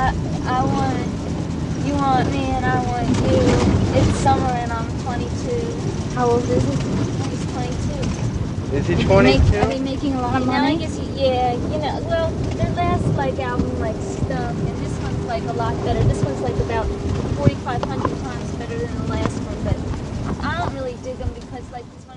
I want, you want me and I want you. It's summer and I'm 22. How old is he? He's 22. Is he 22? Are they making a lot of Now I money? guess, yeah, well, their last album stunk, and this one's a lot better. This one's about 4,500 times better than the last one, but I don't really dig them because these